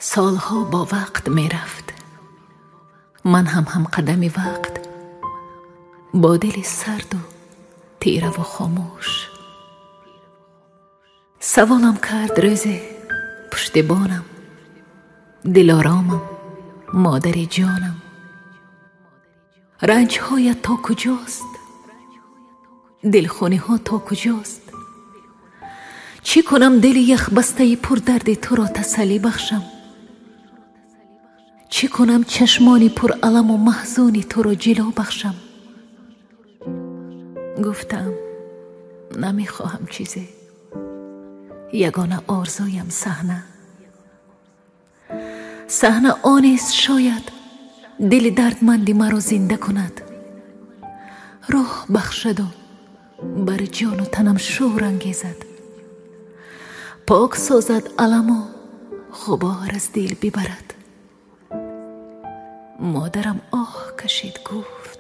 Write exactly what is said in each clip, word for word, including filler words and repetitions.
سالها با وقت می رفت، من هم هم قدم وقت، با دل سرد و تیره و خاموش. سوالم کرد روز پشتبانم، دلارامم، مادر جانم، رنج هایت تا کجاست؟ دلخونی ها تا کجاست؟ چی کنم دل یخ بسته پر درد تو را تسلی بخشم؟ چی کنم چشمانی پر علم و محزونی تو را جلو بخشم؟ گفتم نمی خواهم چیزی، یگانه آرزویم صحنه. صحنه آنیست شاید دل دردمندی مرا زنده کند، روح بخشد و بر جان و تنم شور انگیزد، پاک سازد علم و غبار از دل ببرد. مادرم آه کشید گفت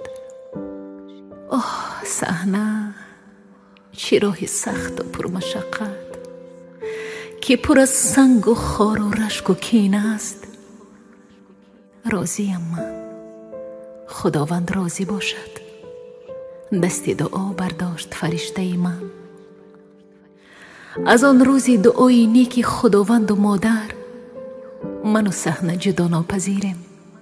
آه صحنه، چه راه سخت و پرمشقت که پر از سنگ و خار و رشک و کینه است. راضیم من، خداوند راضی باشد. دست دعا برداشت فرشته من. از آن روزی دعای نیکی خداوند و مادر من و صحنه جدا ناپذیریم.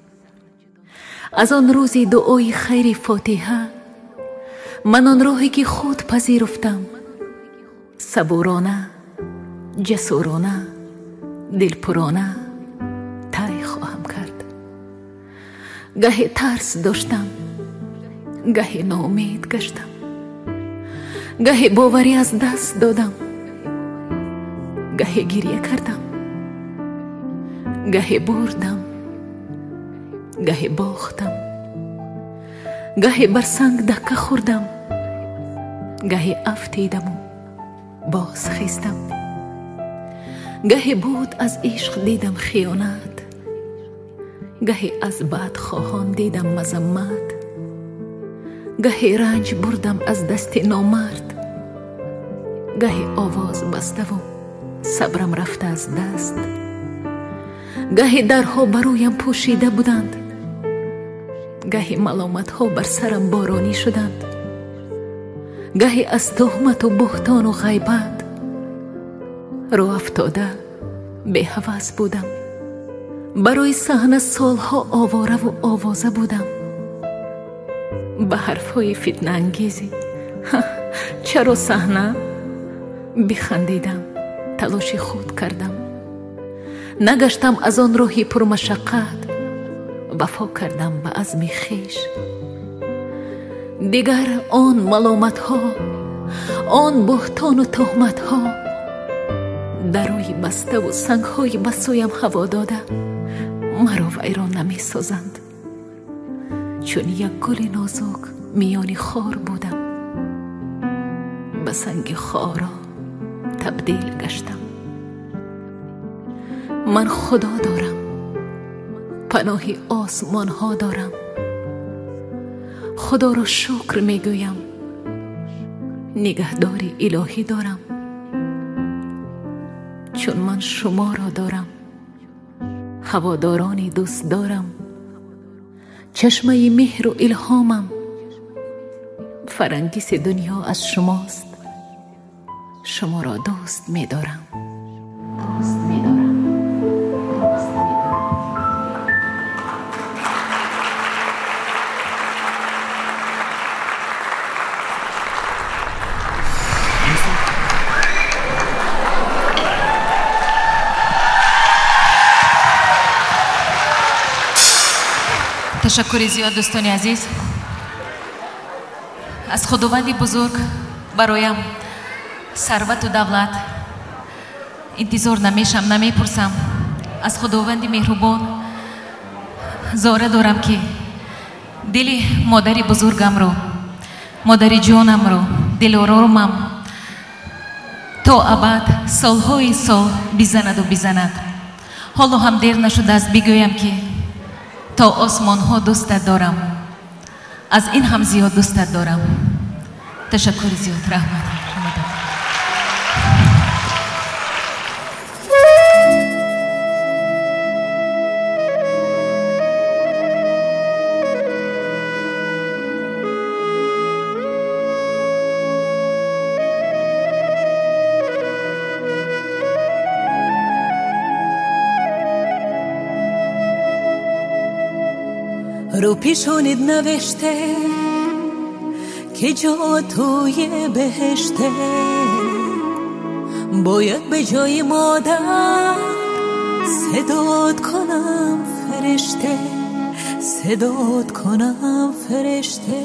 از آن روزی دعای خیر فاتحه من آن راهی که خود پذیرفتم، صبورانه، جسورانه، دلپرانه طی خواهم کرد. گهی ترس داشتم، گهی ناامید گشتم، گهی باوری از دست دادم، گهی گریه کردم، گهی بردم، گهی باختم، گهی بر سنگ دکه خوردم، گهی افتیدم و باز خیستم. گهی بود از عشق دیدم خیانت، گهی از بدخواهان دیدم مذمت، گهی رنج بردم از دست نامرد، گهی آواز بسته و صبرم رفته از دست، گهی درها برویم پوشیده بودند، گهی ملامت ها بر سرم بارانی شدند، گهی از تهمت و بهتان و غیبت رو افتاده به هوس بودم. برای صحنه سالها آواره و آوازه بودم، به حرفهای فتنه انگیزی چرا صحنه؟ بخندیدم، تلاش خود کردم، نگشتم از آن راهی پرمشقت، وفا کردم به عزم خویش. دیگر آن ملامت ها، آن بهتان و تهمت ها دروی بسته و سنگ های بسویم هوا داده مرا ویران نمی سازند. چون یک گل نازک میان خار بودم، به سنگ خارا تبدیل گشتم. من خدا دارم، پناهی آسمان ها دارم، خدا را شکر میگویم، نگهداری الهی دارم. چون من شما را دارم، هوادارانی دوست دارم، چشمه مهر و الهامم فرنگیس دنیا از شماست. شما را دوست می‌دارم، دوست می‌دارم. تشکر زیاد دوستان عزیز. از خداوند بزرگ برایم ثروت و دولت انتظار نمیشم، نمیپرسم. از خداوند مهربان زاره دارم که دل مادر بزرگم رو، مادر جانم رو، دل آرامم تا ابد سالهای سال بزند و بزند. حالا هم دیر نشده است بگویم که تا آسمان ها دوستت دارم، از این هم زیاد دوستت دارم. تشکر زیاد. رحمت. رو پیشونید نوشته که جا توی بهشته، باید به جای مادر صدات کنم فرشته، صدات کنم فرشته.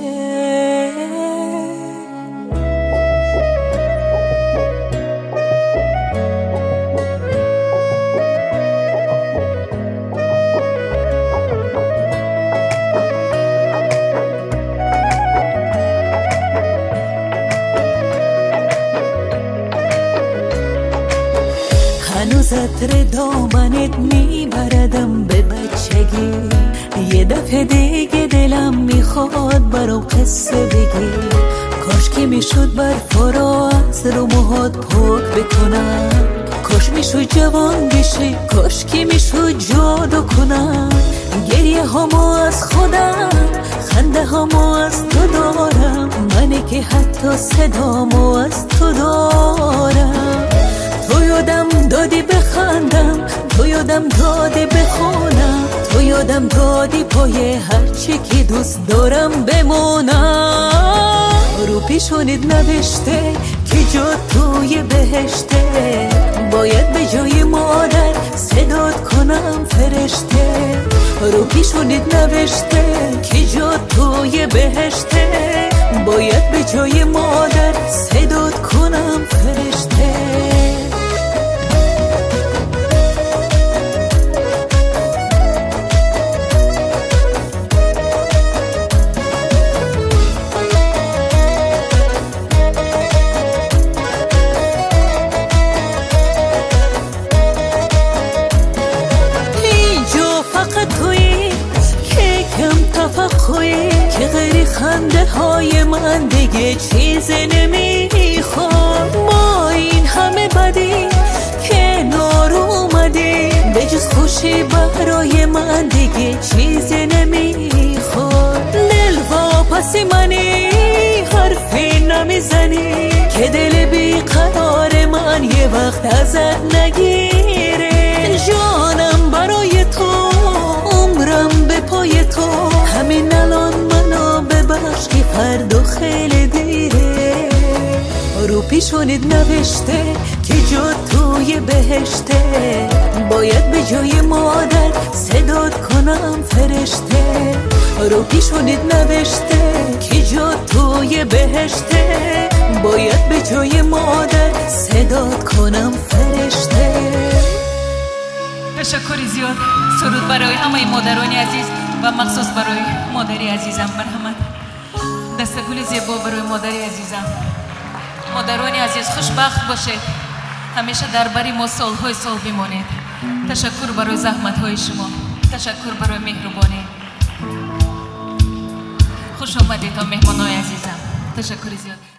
هنوز عطر دامنت میبردم به بچگی، یه دفعه دیگه دلم میخواد برام قصه بگی. کاش که میشد برفا را از رو موهات پاک بکنم، کاش میشد جوان بشی، کاش که میشد جادو کنم. گریه هامو از خودم، خنده هامو از تو دارم، منی که حتی صدامو از تو دارم. تو یادم دادی بخندم، تو یادم دادی بخونم، تو یادم دادی پای هرچی که دوست دارم بمونم. رو پیشونید نوشته که جا توی بهشته، باید به جای مادر صدات کنم فرشته. رو پیشونید نوشته که جا توی بهشته، باید به جای مادر صدات کنم فرشته. که غیر خنده های من دیگه چیز نمیخواد. ما این همه بدی که نار اومدی، به جز خوشی برای من دیگه چیز نمیخواد. دل واپسی منی، حرفی نمیزنی که دل بی قرار من یه وقت ازت نگیره. جانم برای تو، عمرم به پای تو، همین الان منو ببخش که فردا خیلی دیره. رو پیشونید نوشته که جا توی بهشته، باید به جای مادر صدات کنم فرشته. رو پیشونید نوشته که جا توی بهشته، باید به جای مادر صدات کنم فرشته. تشکری زیاد. سرود برای همه مادران عزیز و مخصوص برای مادری عزیزم. مرحمت. دستگل زیبا برای مادری عزیزم. مادران عزیز خوشبخت باشید، همیشه در بری ما سالهای سال بمانید. تشکر برای زحمت های شما، تشکر برای مهربانی. خوش آمدید تا مهمانای عزیزم. تشکر زیاد.